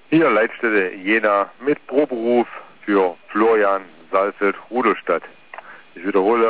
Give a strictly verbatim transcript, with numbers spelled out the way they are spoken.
Hier Leitstelle Jena mit Proberuf für Florian Saalfeld Rudolstadt. Ich wiederhole